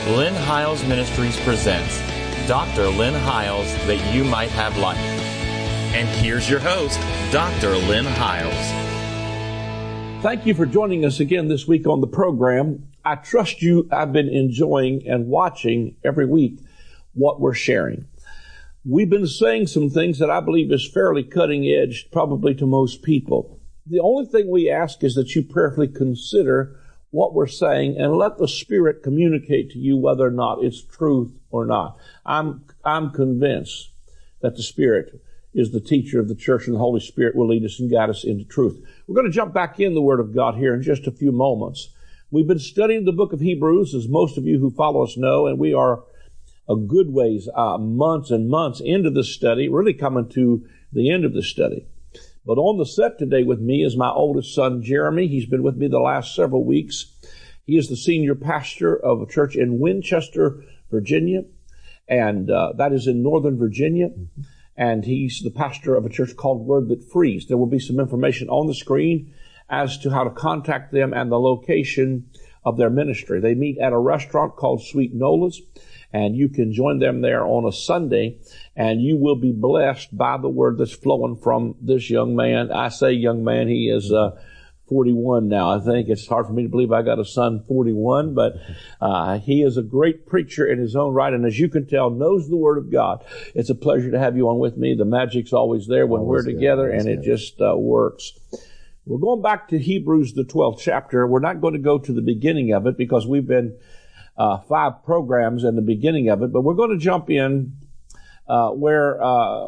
Lynn Hiles Ministries presents Dr. Lynn Hiles, that you might have life. And here's your host, Dr. Lynn Hiles. Thank you for joining us again this week on the program. I trust you have been enjoying and watching every week what we're sharing. We've been saying some things that I believe is fairly cutting edge, probably to most people. The only thing we ask is that you prayerfully consider what we're saying and let the Spirit communicate to you whether or not it's truth or not. I'm convinced that the Spirit is the teacher of the church, and the Holy Spirit will lead us and guide us into truth. We're going to jump back in the Word of God here in just a few moments. We've been studying the book of Hebrews, as most of you who follow us know, and we are a good ways, months and months into this study, really coming to the end of the study. But on the set today with me is my oldest son, Jeremy. He's been with me the last several weeks. He is the senior pastor of a church in Winchester, Virginia, and that is in Northern Virginia. And he's the pastor of a church called Word That Frees. There will be some information on the screen as to how to contact them and the location of their ministry. They meet at a restaurant called Sweet Nola's, and you can join them there on a Sunday, and you will be blessed by the word that's flowing from this young man. I say young man, he is 41 now. I think it's hard for me to believe I got a son 41, but he is a great preacher in his own right, and as you can tell, knows the Word of God. It's a pleasure to have you on with me. The magic's always there when we're together, and it just works. We're going back to Hebrews, the 12th chapter. We're not going to go to the beginning of it because we've been 5 programs in the beginning of it, but we're going to jump in we're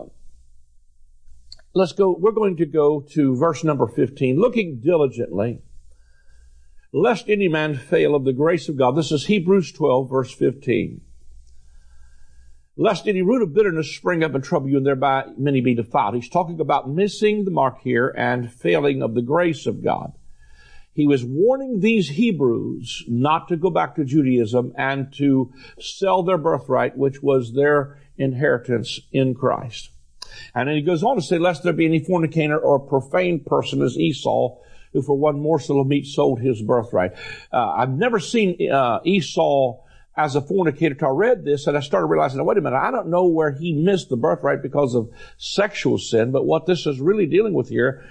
going to go to verse number 15. Looking diligently, lest any man fail of the grace of God. This is Hebrews 12, verse 15. Lest any root of bitterness spring up and trouble you, and thereby many be defiled. He's talking about missing the mark here and failing of the grace of God. He was warning these Hebrews not to go back to Judaism and to sell their birthright, which was their inheritance in Christ. And then he goes on to say, lest there be any fornicator or profane person as Esau, who for one morsel of meat sold his birthright. I've never seen Esau as a fornicator till I read this, and I started realizing, wait a minute, I don't know where he missed the birthright because of sexual sin, but what this is really dealing with here,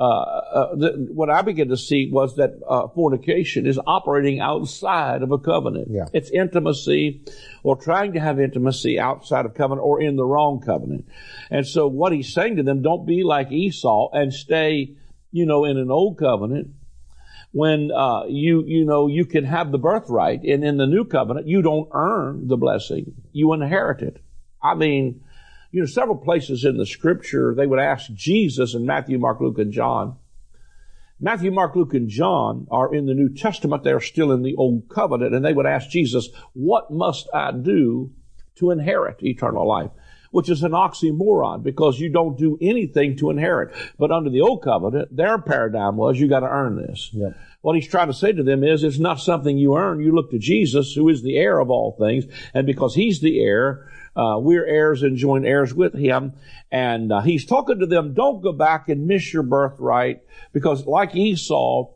what I began to see was that fornication is operating outside of a covenant. Yeah. It's intimacy or trying to have intimacy outside of covenant or in the wrong covenant. And so what he's saying to them, don't be like Esau and stay, in an old covenant when you can have the birthright, and in the new covenant you don't earn the blessing, you inherit it. I mean, several places in the scripture, they would ask Jesus in Matthew, Mark, Luke, and John. Matthew, Mark, Luke, and John are in the New Testament. They're still in the Old Covenant. And they would ask Jesus, what must I do to inherit eternal life? Which is an oxymoron because you don't do anything to inherit. But under the Old Covenant, their paradigm was you got to earn this. Yep. What he's trying to say to them is it's not something you earn. You look to Jesus, who is the heir of all things. And because he's the heir, we're heirs and joint heirs with him. And he's talking to them, don't go back and miss your birthright, because like Esau,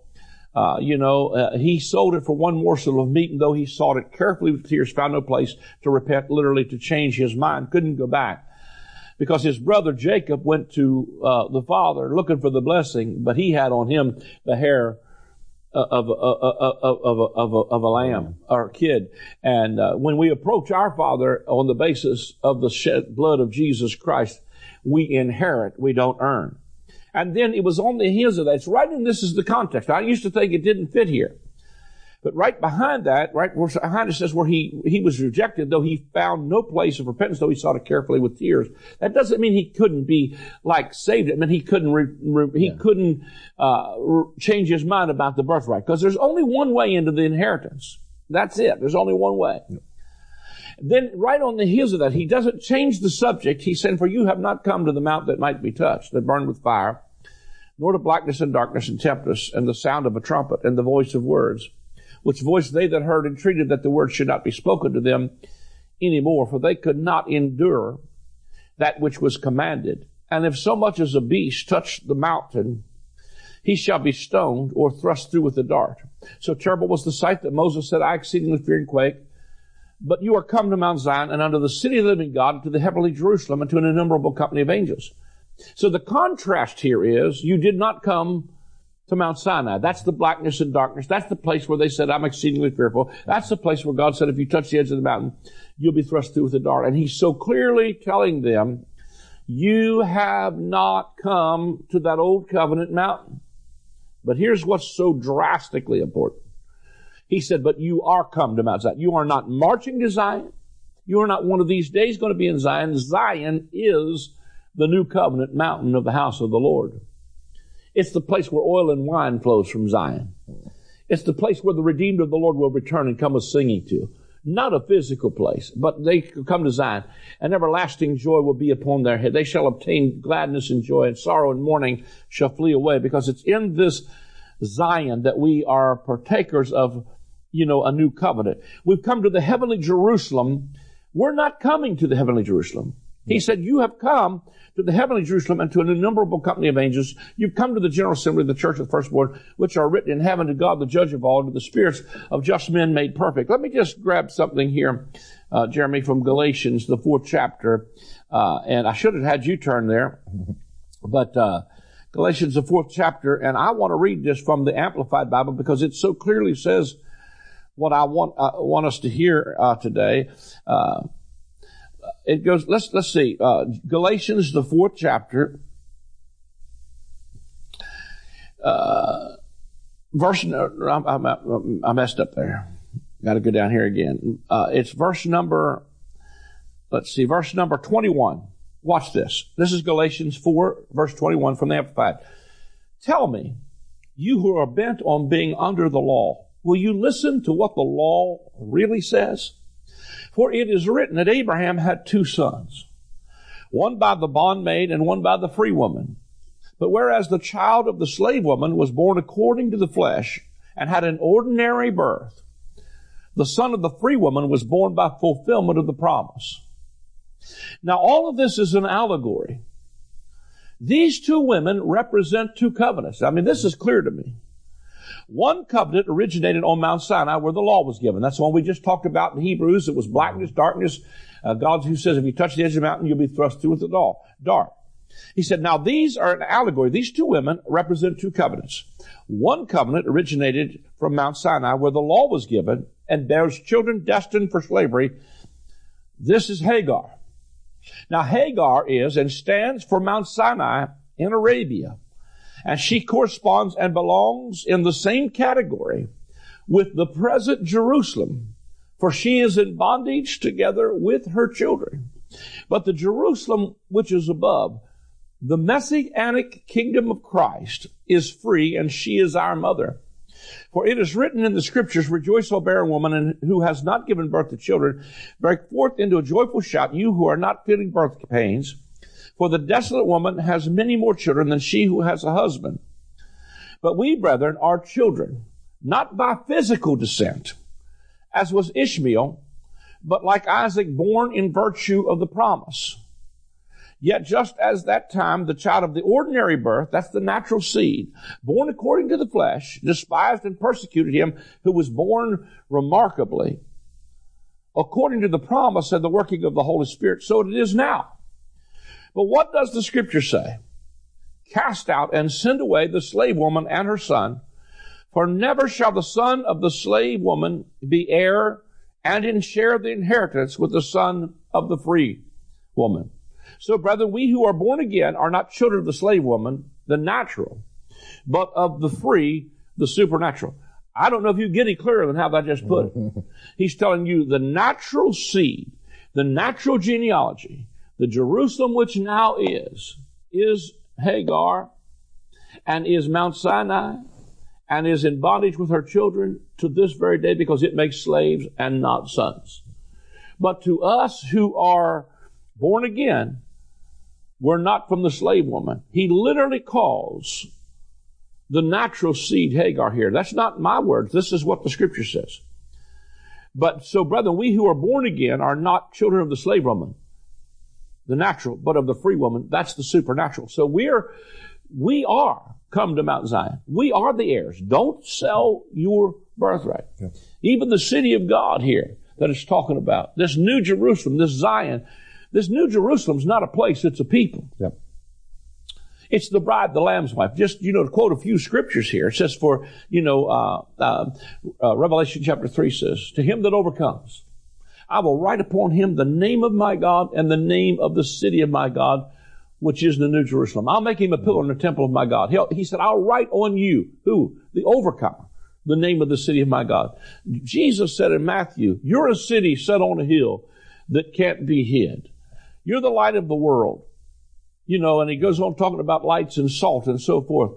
he sold it for one morsel of meat, and though he sought it carefully with tears, found no place to repent, literally to change his mind, couldn't go back. Because his brother Jacob went to the father looking for the blessing, but he had on him the hair of a lamb or a kid. And when we approach our Father on the basis of the shed blood of Jesus Christ, we inherit, we don't earn. And then it was on the heels of that. It's right in this is the context. I used to think it didn't fit here. But right behind that, right behind it says where he was rejected, though he found no place of repentance, though he sought it carefully with tears. That doesn't mean he couldn't be saved. It meant he couldn't change his mind about the birthright, because there's only one way into the inheritance. That's it. There's only one way. Yeah. Then right on the heels of that, he doesn't change the subject. He said, for you have not come to the mount that might be touched, that burned with fire, nor to blackness and darkness and tempest, and the sound of a trumpet and the voice of words, which voice they that heard entreated that the word should not be spoken to them any more, for they could not endure that which was commanded. And if so much as a beast touch the mountain, he shall be stoned or thrust through with a dart. So terrible was the sight that Moses said, I exceedingly fear and quake. but you are come to Mount Zion and unto the city of the living God, and to the heavenly Jerusalem, and to an innumerable company of angels. So the contrast here is, you did not come to Mount Sinai. That's the blackness and darkness. That's the place where they said, I'm exceedingly fearful. That's the place where God said, if you touch the edge of the mountain, you'll be thrust through with the dart. And he's so clearly telling them, you have not come to that old covenant mountain. But here's what's so drastically important. He said, but you are come to Mount Zion. You are not marching to Zion. You are not one of these days going to be in Zion. Zion is the new covenant mountain of the house of the Lord. It's the place where oil and wine flows from Zion. It's the place where the redeemed of the Lord will return and come a singing to. Not a physical place, but they come to Zion, and everlasting joy will be upon their head. They shall obtain gladness and joy, and sorrow and mourning shall flee away, because it's in this Zion that we are partakers of, a new covenant. We've come to the heavenly Jerusalem. We're not coming to the heavenly Jerusalem. He said, you have come to the heavenly Jerusalem and to an innumerable company of angels. You've come to the general assembly of the church of the firstborn, which are written in heaven, to God, the judge of all, to the spirits of just men made perfect. Let me just grab something here, Jeremy, from Galatians, the 4th chapter. And I should have had you turn there. But Galatians, the 4th chapter, and I want to read this from the Amplified Bible because it so clearly says what I want us to hear today. It goes, let's see, Galatians, the 4th chapter, verse, I messed up there. Got to go down here again. It's verse number 21. Watch this. This is Galatians 4, verse 21 from the Amplified. Tell me, you who are bent on being under the law, will you listen to what the law really says? For it is written that Abraham had 2 sons, one by the bondmaid and one by the free woman. But whereas the child of the slave woman was born according to the flesh and had an ordinary birth, the son of the free woman was born by fulfillment of the promise. Now all of this is an allegory. These 2 women represent 2 covenants. I mean, this is clear to me. One covenant originated on Mount Sinai where the law was given. That's the one we just talked about in Hebrews. It was blackness, darkness. God who says if you touch the edge of the mountain, you'll be thrust through with the dart. He said, now these are an allegory. These 2 women represent 2 covenants. One covenant originated from Mount Sinai where the law was given and bears children destined for slavery. This is Hagar. Now Hagar is and stands for Mount Sinai in Arabia. And she corresponds and belongs in the same category with the present Jerusalem, for she is in bondage together with her children. But the Jerusalem which is above, the Messianic kingdom of Christ, is free, and she is our mother. For it is written in the scriptures, rejoice, O barren woman, and who has not given birth to children. Break forth into a joyful shout, you who are not feeling birth pains. For the desolate woman has many more children than she who has a husband. But we, brethren, are children, not by physical descent, as was Ishmael, but like Isaac, born in virtue of the promise. Yet just as that time the child of the ordinary birth, that's the natural seed, born according to the flesh, despised and persecuted him who was born remarkably, according to the promise and the working of the Holy Spirit, so it is now. But what does the scripture say? Cast out and send away the slave woman and her son, for never shall the son of the slave woman be heir and share the inheritance with the son of the free woman. So, brethren, we who are born again are not children of the slave woman, the natural, but of the free, the supernatural. I don't know if you get any clearer than how I just put it. He's telling you the natural seed, the natural genealogy, the Jerusalem which now is Hagar and is Mount Sinai and is in bondage with her children to this very day because it makes slaves and not sons. But to us who are born again, we're not from the slave woman. He literally calls the natural seed Hagar here. That's not my words. This is what the scripture says. But so, brethren, we who are born again are not children of the slave woman, the natural, but of the free woman. That's the supernatural. So we are come to Mount Zion. We are the heirs. Don't sell your birthright. Yeah. Even the city of God here, that it's talking about. This New Jerusalem, this Zion, this New Jerusalem's not a place, it's a people. Yep. It's the bride, the Lamb's wife. Just, to quote a few scriptures here. It says Revelation chapter 3 says, to him that overcomes, I will write upon him the name of my God and the name of the city of my God, which is the New Jerusalem. I'll make him a pillar in the temple of my God. He said, I'll write on you, who? The overcomer, the name of the city of my God. Jesus said in Matthew, you're a city set on a hill that can't be hid. You're the light of the world. And he goes on talking about lights and salt and so forth.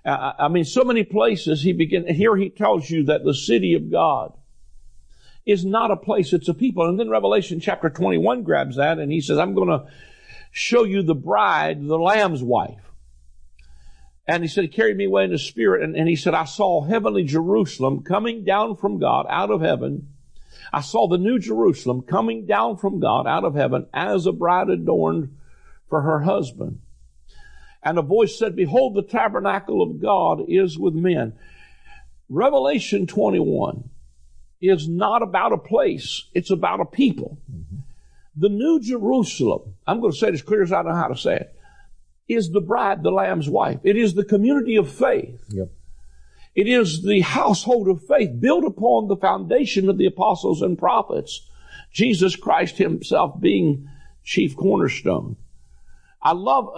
So many places here he tells you that the city of God is not a place, it's a people. And then Revelation chapter 21 grabs that and he says, I'm going to show you the bride, the Lamb's wife. And he said, he carried me away in the spirit. And he said, I saw heavenly Jerusalem coming down from God out of heaven. I saw the New Jerusalem coming down from God out of heaven as a bride adorned for her husband. And a voice said, behold, the tabernacle of God is with men. Revelation 21 is not about a place. It's about a people. Mm-hmm. The New Jerusalem, I'm going to say it as clear as I know how to say it, is the bride, the Lamb's wife. It is the community of faith. Yep. It is the household of faith built upon the foundation of the apostles and prophets, Jesus Christ himself being chief cornerstone. I love,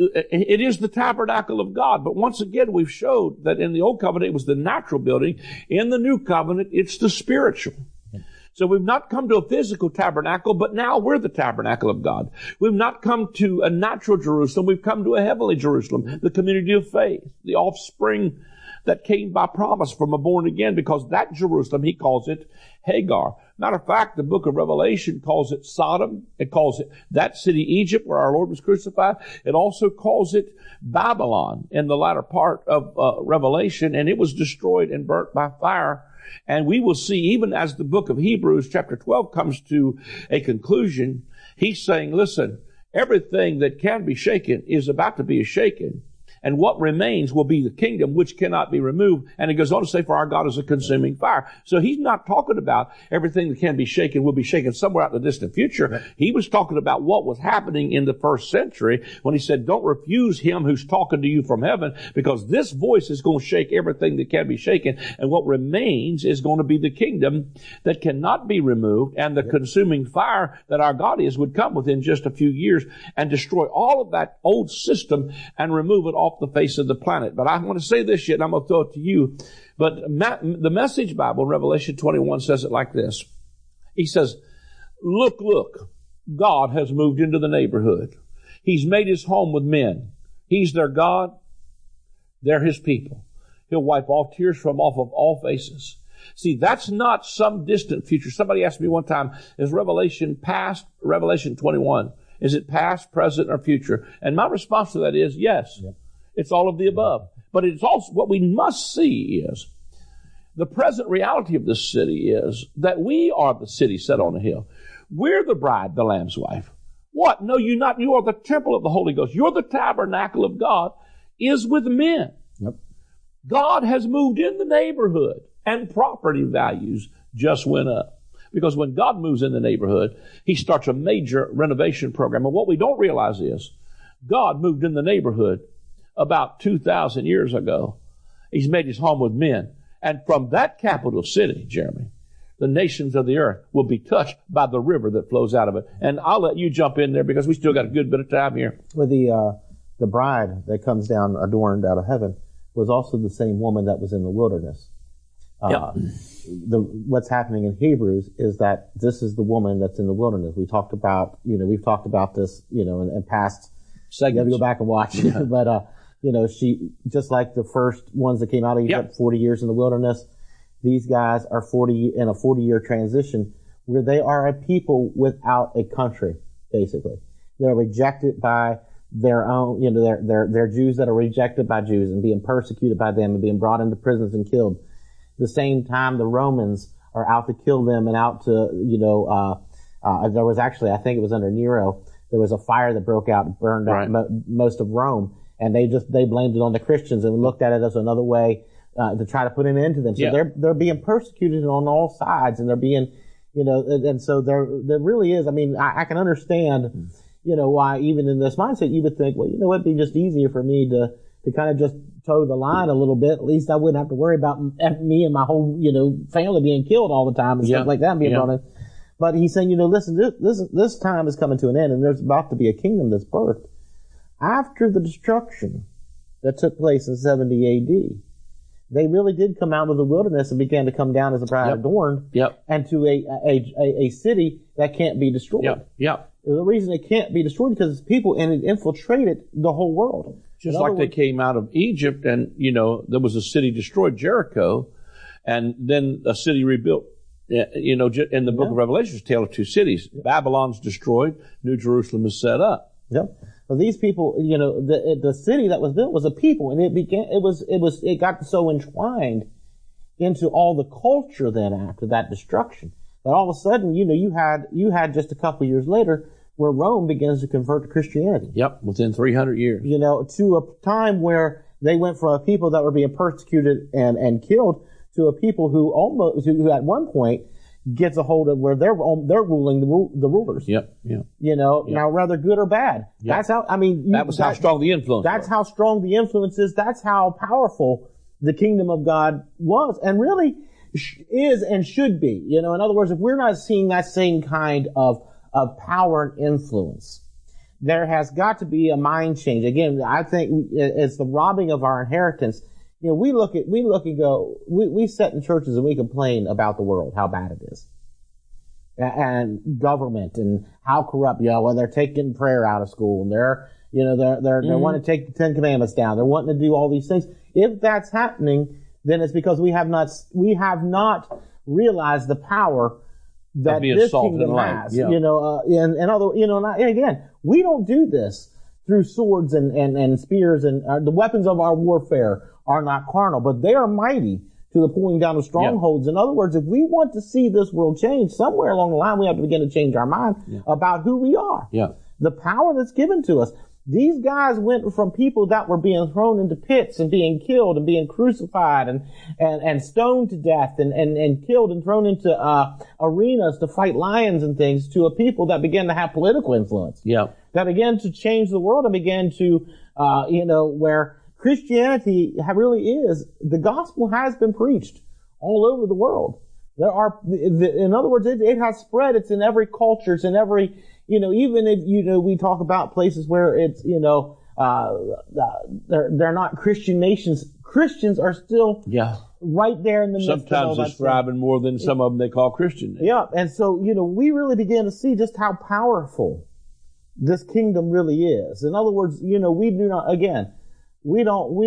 it is the tabernacle of God, but once again we've showed that in the old covenant it was the natural building. In the new covenant it's the spiritual. So we've not come to a physical tabernacle, but now we're the tabernacle of God. We've not come to a natural Jerusalem, we've come to a heavenly Jerusalem, the community of faith, the offspring that came by promise from a born again, because that Jerusalem, he calls it Hagar. Matter of fact, the book of Revelation calls it Sodom. It calls it that city Egypt where our Lord was crucified. It also calls it Babylon in the latter part of Revelation, and it was destroyed and burnt by fire. And we will see, even as the book of Hebrews chapter 12 comes to a conclusion, he's saying, listen, everything that can be shaken is about to be shaken. And what remains will be the kingdom which cannot be removed. And it goes on to say, for our God is a consuming fire. So he's not talking about everything that can be shaken will be shaken somewhere out in the distant future. Right. He was talking about what was happening in the first century when he said, don't refuse him who's talking to you from heaven, because this voice is going to shake everything that can be shaken. And what remains is going to be the kingdom that cannot be removed. And the consuming fire that our God is would come within just a few years and destroy all of that old system and remove it off the face of the planet. But I want to say this yet, and I'm going to throw it to you. But the Message Bible in Revelation 21 says it like this. He says, look, God has moved into the neighborhood. He's made his home with men. He's their God. They're his people. He'll wipe all tears from off of all faces. See, that's not some distant future. Somebody asked me one time, is Revelation past Revelation 21? Is it past, present, or future? And my response to that is yes. Yep. It's all of the above. But it's also what we must see is the present reality of this city is that we are the city set on a hill. We're the bride, the Lamb's wife. What? No, you're not. You are the temple of the Holy Ghost. You're the tabernacle of God is with men. Yep. God has moved in the neighborhood and property values just went up. Because when God moves in the neighborhood, he starts a major renovation program. And what we don't realize is God moved in the neighborhood about 2,000 years ago. He's made his home with men. And from that capital city, Jeremy, the nations of the earth will be touched by the river that flows out of it. And I'll let you jump in there because we still got a good bit of time here. Well, the bride that comes down adorned out of heaven was also the same woman that was in the wilderness. Yep. What's happening in Hebrews is that this is the woman that's in the wilderness. We've talked about this, in past segments. You have to go back and watch. Yeah. But, she, just like the first ones that came out of Egypt, 40 years in the wilderness, these guys are 40-year transition where they are a people without a country, basically. They're rejected by their own, they're Jews that are rejected by Jews and being persecuted by them and being brought into prisons and killed. The same time the Romans are out to kill them and out to, there was actually, I think it was under Nero, there was a fire that broke out and burned out most of Rome. And they blamed it on the Christians and looked at it as another way, to try to put an end to them. So they're being persecuted on all sides and they're being, And so there really is. I mean, I can understand, why even in this mindset you would think, well, it'd be just easier for me to kind of just toe the line a little bit. At least I wouldn't have to worry about me and my whole, family being killed all the time and stuff like that and being brought in. But he's saying, listen, this time is coming to an end, and there's about to be a kingdom that's birthed. After the destruction that took place in 70 AD, they really did come out of the wilderness and began to come down as a bride adorned, and to a city that can't be destroyed. The reason it can't be destroyed because it's people, and it infiltrated the whole world. Just like they came out of Egypt, and there was a city destroyed, Jericho, and then a city rebuilt. In the book of Revelation, it's a tale of two cities. Babylon's destroyed, New Jerusalem is set up. So these people, the city that was built was a people, and it got so entwined into all the culture then after that destruction that all of a sudden, you had just a couple years later where Rome begins to convert to Christianity. Within 300 years. To a time where they went from a people that were being persecuted and killed to a people who at one point gets a hold of where they're ruling the rulers. Now whether good or bad. That's how, how strong the influence That's how strong the influence is. That's how powerful the kingdom of God was and really is and should be. In other words, if we're not seeing that same kind of power and influence, there has got to be a mind change. Again, I think it's the robbing of our inheritance. We look and go, we sit in churches and we complain about the world, how bad it is. And government and how corrupt, they're taking prayer out of school and they're wanting to take the 10 Commandments down. They're wanting to do all these things. If that's happening, then it's because we have not realized the power that this kingdom has. Again, we don't do this through swords and spears and the weapons of our warfare are not carnal, but they are mighty to the pulling down of strongholds. In other words, if we want to see this world change, somewhere along the line we have to begin to change our mind about who we are. The power that's given to us. These guys went from people that were being thrown into pits and being killed and being crucified and stoned to death and killed and thrown into arenas to fight lions and things to a people that began to have political influence. That began to change the world and began to, where Christianity really is, the gospel has been preached all over the world. In other words, it has spread. It's in every culture. It's in every, even if, we talk about places where it's, they're not Christian nations. Christians are still right there in the midst of all that. Sometimes describing more than some of them they call Christian. And so, we really begin to see just how powerful this kingdom really is. In other words, we do not, again, we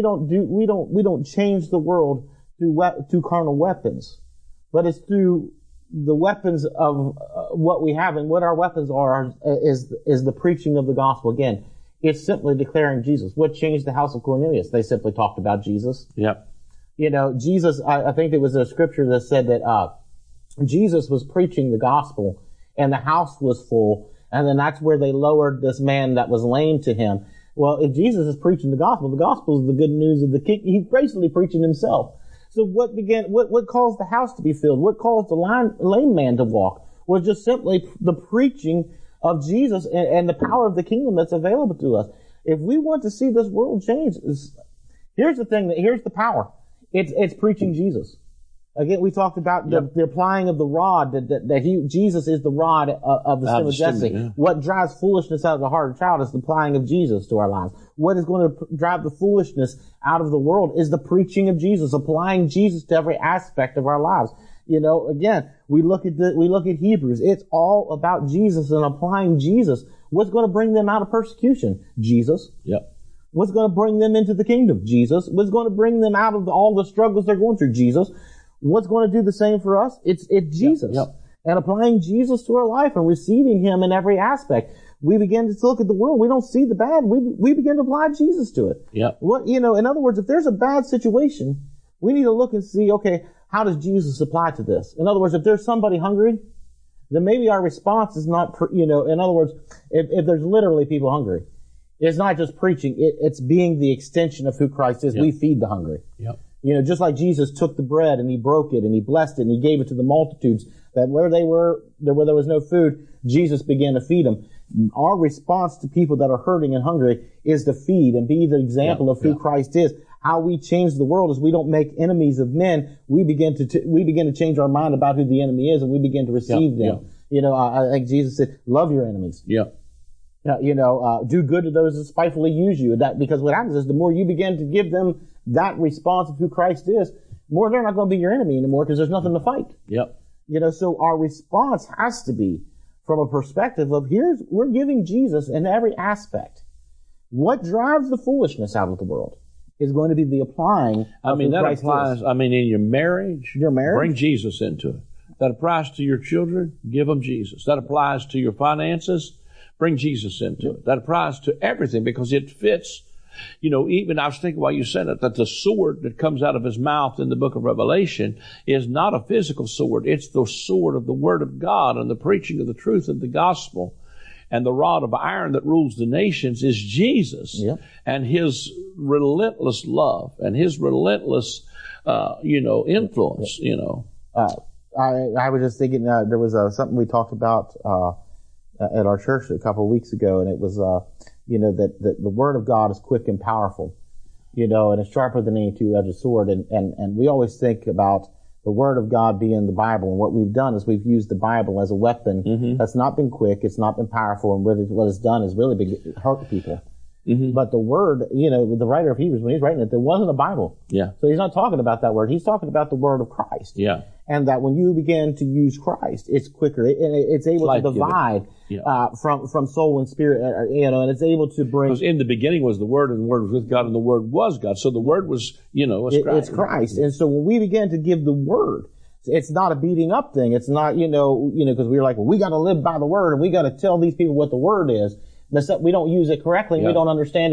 don't change the world through carnal weapons, but it's through the weapons of what we have, and what our weapons are is the preaching of the gospel. Again, it's simply declaring Jesus. What changed the house of Cornelius? They simply talked about Jesus. Jesus, I think there was a scripture that said that Jesus was preaching the gospel and the house was full, and then that's where they lowered this man that was lame to him. Well, if Jesus is preaching the gospel is the good news of the king. He's basically preaching himself. So what caused the house to be filled? What caused the lame man to walk? Was just simply the preaching of Jesus and the power of the kingdom that's available to us. If we want to see this world change, here's the power. It's preaching Jesus. Again, we talked about the applying of the rod, Jesus is the rod of the stem of Jesse. What drives foolishness out of the heart of a child is the applying of Jesus to our lives. What is going to drive the foolishness out of the world is the preaching of Jesus, applying Jesus to every aspect of our lives. Again, we look at Hebrews. It's all about Jesus and applying Jesus. What's going to bring them out of persecution? Jesus. What's going to bring them into the kingdom? Jesus. What's going to bring them out of all the struggles they're going through? Jesus. What's going to do the same for us? It's Jesus. And applying Jesus to our life and receiving Him in every aspect. We begin to look at the world. We don't see the bad. We begin to apply Jesus to it. In other words, if there's a bad situation, we need to look and see, okay, how does Jesus apply to this? In other words, if there's somebody hungry, then maybe our response is not, in other words, if there's literally people hungry, it's not just preaching. It's being the extension of who Christ is. We feed the hungry. Just like Jesus took the bread and He broke it and He blessed it and He gave it to the multitudes. That where there was no food, Jesus began to feed them. Our response to people that are hurting and hungry is to feed and be the example of who Christ is. How we change the world is we don't make enemies of men. We begin to change our mind about who the enemy is, and we begin to receive them. You know, I think Jesus said, love your enemies. Yeah. Do good to those that spitefully use you. Because what happens is the more you begin to give them that response of who Christ is, more they're not going to be your enemy anymore because there's nothing to fight. Yep. You know, so our response has to be from a perspective of we're giving Jesus in every aspect. What drives the foolishness out of the world is going to be the applying of who Christ is. In your marriage, bring Jesus into it. That applies to your children, give them Jesus. That applies to your finances, bring Jesus into it. That applies to everything because it fits. You know, even I was thinking while you said it, that the sword that comes out of his mouth in the book of Revelation is not a physical sword. It's the sword of the Word of God and the preaching of the truth of the gospel. And the rod of iron that rules the nations is Jesus and his relentless love and his relentless, influence, I was just thinking, there was something we talked about, at our church a couple of weeks ago, and it was, that the Word of God is quick and powerful, and it's sharper than any two-edged sword. And we always think about the Word of God being the Bible. And what we've done is we've used the Bible as a weapon that's not been quick, it's not been powerful, and what it's done is really been hurt people. But the Word, the writer of Hebrews, when he's writing it, there wasn't a Bible. Yeah. So he's not talking about that Word. He's talking about the Word of Christ. Yeah. And that when you begin to use Christ, it's quicker. It's able to divide from soul and spirit, and it's able to bring. Because in the beginning was the Word, and the Word was with God, and the Word was God. So the Word was, Christ. It's Christ. And so when we begin to give the Word, it's not a beating up thing. It's not, because we're like, well, we got to live by the Word, and we got to tell these people what the Word is. We don't use it correctly. We don't understand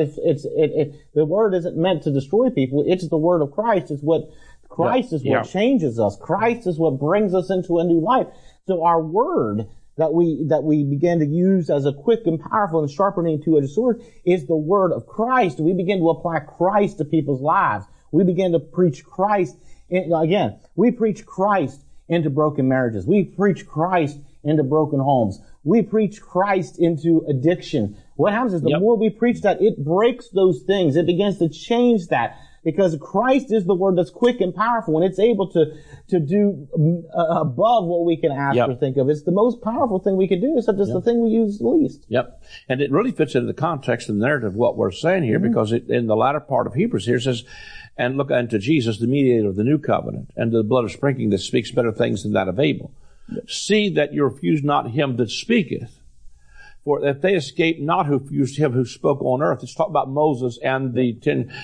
the Word isn't meant to destroy people. It's the Word of Christ. It's what Christ is what changes us. Christ is what brings us into a new life. So our Word that we begin to use as a quick and powerful and sharpening two-edged sword is the Word of Christ. We begin to apply Christ to people's lives. We begin to preach Christ. Again, we preach Christ into broken marriages. We preach Christ into broken homes. We preach Christ into addiction. What happens is the more we preach that, it breaks those things. It begins to change that because Christ is the Word that's quick and powerful, and it's able to do above what we can ask or think of. It's the most powerful thing we can do, except it's the thing we use least. Yep. And it really fits into the context and the narrative of what we're saying here because in the latter part of Hebrews here it says, and look unto Jesus, the mediator of the new covenant, and to the blood of sprinkling that speaks better things than that of Abel. See that you refuse not him that speaketh. For if they escape not who refused him who spoke on earth. It's talking about Moses and the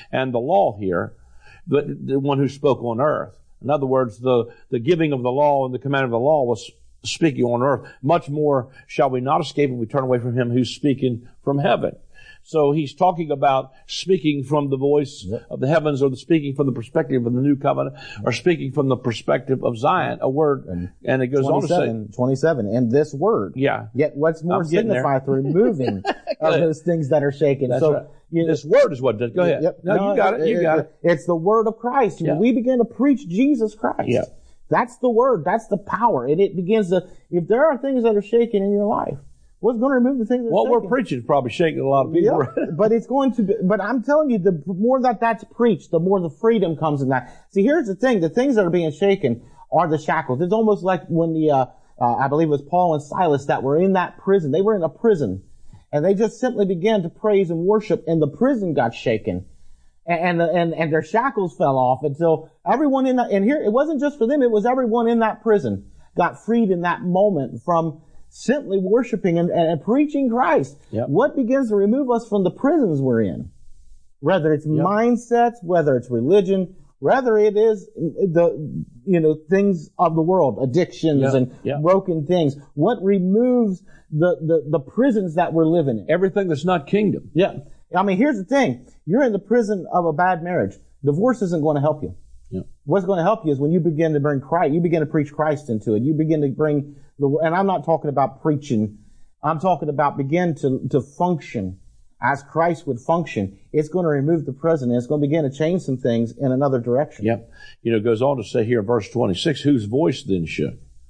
law here, but the one who spoke on earth. In other words, the giving of the law and the command of the law was speaking on earth. Much more shall we not escape if we turn away from him who's speaking from heaven. So he's talking about speaking from the voice of the heavens, or speaking from the perspective of the new covenant, or speaking from the perspective of Zion, a word. And it goes on to say 27, and this word. Yeah. Yet what's more signified the removing of those things that are shaken. That's right. This word is what does. Go ahead. Yep. No, you got it. You got it. It's the word of Christ. Yeah. When we begin to preach Jesus Christ, that's the word. That's the power. And it begins to, if there are things that are shaken in your life, what's going to remove the things that are shaken? What we're preaching is probably shaking a lot of people. But it's going to be, but I'm telling you, the more that's preached, the more the freedom comes in that. See, here's the thing. The things that are being shaken are the shackles. It's almost like when I believe it was Paul and Silas that were in that prison. They were in a prison. And they just simply began to praise and worship, and the prison got shaken. And their shackles fell off until everyone in that, and here, it wasn't just for them, it was everyone in that prison got freed in that moment from simply worshiping and preaching Christ. Yep. What begins to remove us from the prisons we're in? Whether it's mindsets, whether it's religion, whether it is things of the world, addictions and broken things. What removes the prisons that we're living in? Everything that's not kingdom. Yeah. I mean, here's the thing. You're in the prison of a bad marriage. Divorce isn't going to help you. Yeah. What's going to help you is when you begin to bring Christ, you begin to preach Christ into it. You begin to bring and I'm not talking about preaching. I'm talking about begin to function as Christ would function. It's going to remove the prison, and it's going to begin to change some things in another direction. Yep. It goes on to say here in verse 26, whose voice then shook?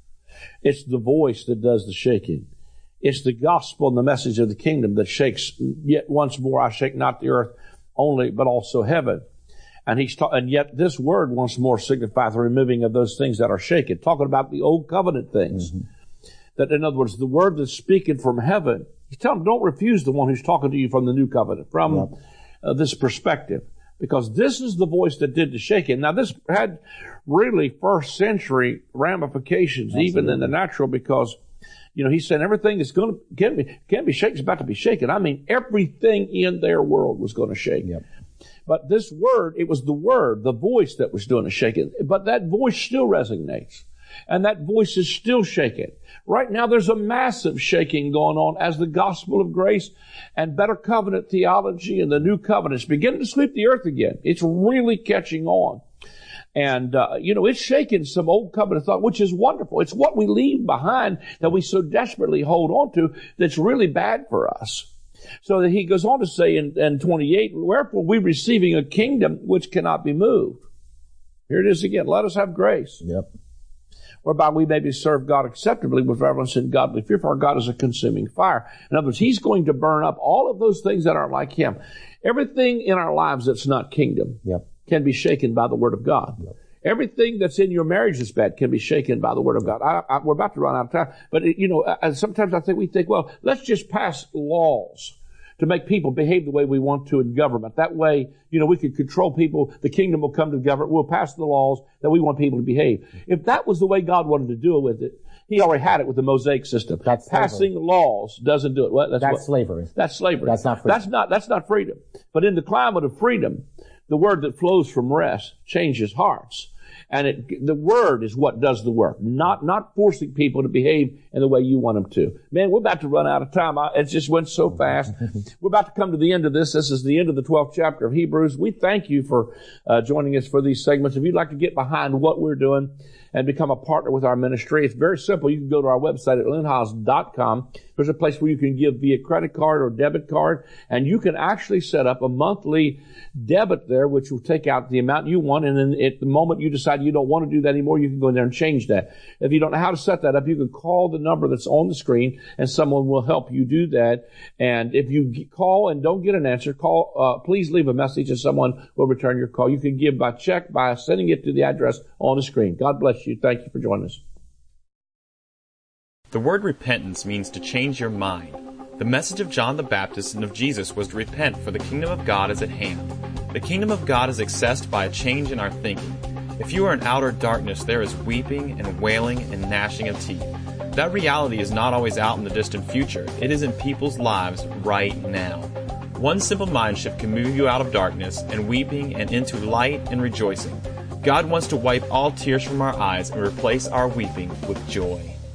It's the voice that does the shaking. It's the gospel and the message of the kingdom that shakes. Yet once more I shake not the earth only, but also heaven. And and yet this word once more signifies the removing of those things that are shaken. Talking about the old covenant things. Mm-hmm. That, in other words, the word that's speaking from heaven, he's telling them, don't refuse the one who's talking to you from the new covenant, from this perspective. Because this is the voice that did the shaking. Now, this had really first century ramifications, absolutely, even in the natural, because, he said everything is can be shaken is about to be shaken. I mean, everything in their world was going to shake. Yep. But this word, it was the word, the voice that was doing the shaking. But that voice still resonates. And that voice is still shaking. Right now there's a massive shaking going on as the gospel of grace and better covenant theology and the new covenants begin to sweep the earth again. It's really catching on. And, it's shaking some old covenant thought, which is wonderful. It's what we leave behind that we so desperately hold on to that's really bad for us. So that he goes on to say in 28, wherefore we receiving a kingdom which cannot be moved. Here it is again. Let us have grace. Yep. Whereby we may be served God acceptably with reverence and godly fear, for our God is a consuming fire. In other words, he's going to burn up all of those things that aren't like him. Everything in our lives that's not kingdom can be shaken by the word of God. Yep. Everything that's in your marriage that's bad can be shaken by the word of God. We're about to run out of time. But, sometimes we think, well, let's just pass laws to make people behave the way we want to in government. That way, we can control people. The kingdom will come to the government. We'll pass the laws that we want people to behave. If that was the way God wanted to deal with it, he already had it with the Mosaic system. That's passing laws doesn't do it. That's slavery. That's slavery. That's not freedom. That's not freedom. But in the climate of freedom, the word that flows from rest changes hearts. And the word is what does the work, not forcing people to behave in the way you want them to. Man, we're about to run out of time. It just went so fast. We're about to come to the end of this. This is the end of the 12th chapter of Hebrews. We thank you for joining us for these segments. If you'd like to get behind what we're doing and become a partner with our ministry, it's very simple. You can go to our website at lynnhiles.com. There's a place where you can give via credit card or debit card, and you can actually set up a monthly debit there, which will take out the amount you want, and then at the moment you decide you don't want to do that anymore, you can go in there and change that. If you don't know how to set that up, you can call the number that's on the screen, and someone will help you do that. And if you call and don't get an answer, please leave a message and someone will return your call. You can give by check by sending it to the address on the screen. God bless you. Thank you for joining us. The word repentance means to change your mind. The message of John the Baptist and of Jesus was to repent, for the kingdom of God is at hand. The kingdom of God is accessed by a change in our thinking. If you are in outer darkness, there is weeping and wailing and gnashing of teeth. That reality is not always out in the distant future. It is in people's lives right now. One simple mind shift can move you out of darkness and weeping and into light and rejoicing. God wants to wipe all tears from our eyes and replace our weeping with joy.